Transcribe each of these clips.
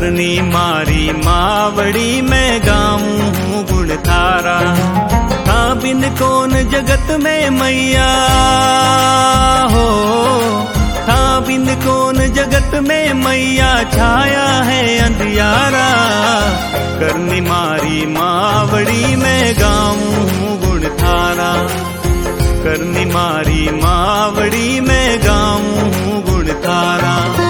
करनी मारी मावड़ी मैं गाऊं गुण थारा। था बिन कौन जगत में मैया हो, था बिन कौन जगत में मैया, छाया है अंधियारा। करनी मारी मावड़ी मैं गाऊं गुण थारा। करनी मारी मावड़ी मैं गाऊं गुण थारा।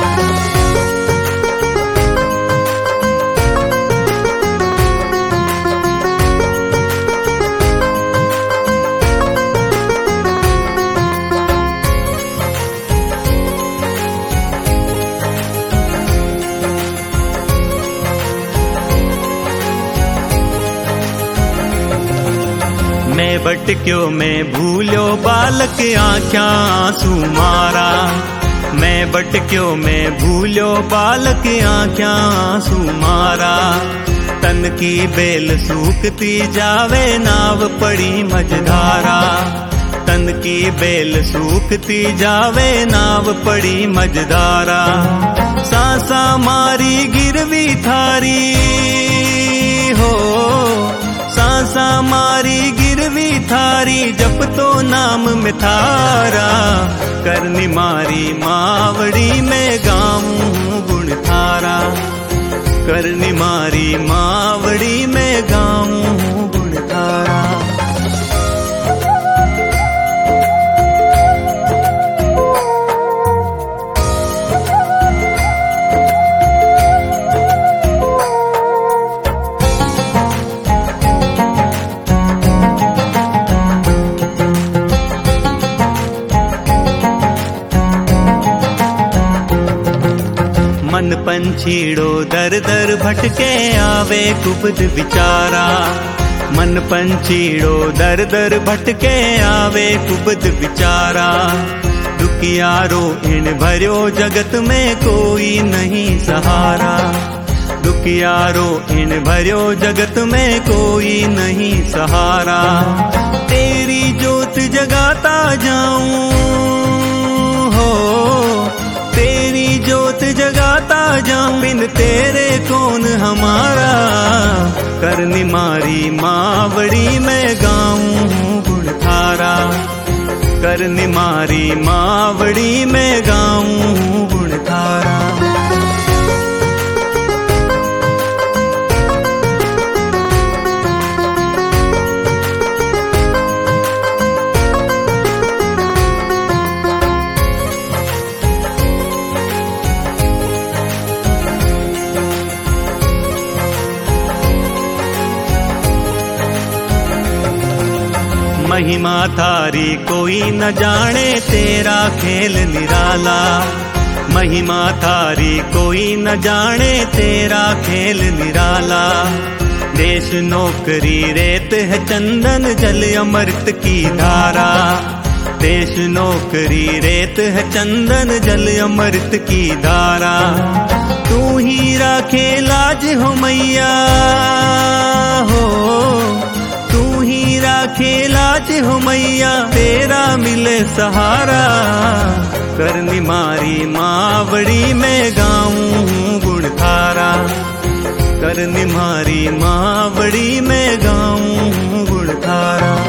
मैं भटक्यो मैं भूल्यो बालक आँख्या आंसू मारा। मैं भटक्यो मैं भूल्यो बालक आँख्या आंसू मारा। तन की बेल सूखती जावे नाव पड़ी मझधारा। तन की बेल सूखती जावे नाव पड़ी मझधारा। सांसा मारी गिरवी थारी हो, सांसा मारी गिरवी थारी, जप तो नाम में थारा। करनी मारी मावड़ी में गाऊं गुण थारा। करनी मारी मावड़ी में गाऊं गुण थारा। मन पंछीड़ो दर दर भटके आवे कुबद विचारा। मन पंछीड़ो दर दर भटके आवे कुबद विचारा। दुखियारो इन भर्यो जगत में कोई नहीं सहारा। दुखियारो इन भर्यो जगत में कोई नहीं सहारा। तेरी ज्योत जगाता जाऊं हो, तेरी ज्योत जगाता जाऊं, बिन तेरे कौन हमारा। करनी मारी मावड़ी मैं गाऊं गुण थारा। करनी मारी मावड़ी मैं गाऊं गुण थारा। महिमा थारी कोई न जाने तेरा खेल निराला। महिमा थारी कोई न जाने तेरा खेल निराला। देश नौकरी रेत है चंदन जल अमृत की धारा। देश नौकरी रेत है चंदन जल अमृत की धारा। तू ही राखे लाज हो मैया हो, तू ही राखे लाज हो मैया, तेरा मिले सहारा। करनी मारी मावड़ी में गाऊं गुण थारा। करनी मारी मावड़ी में गाऊं गुण थारा।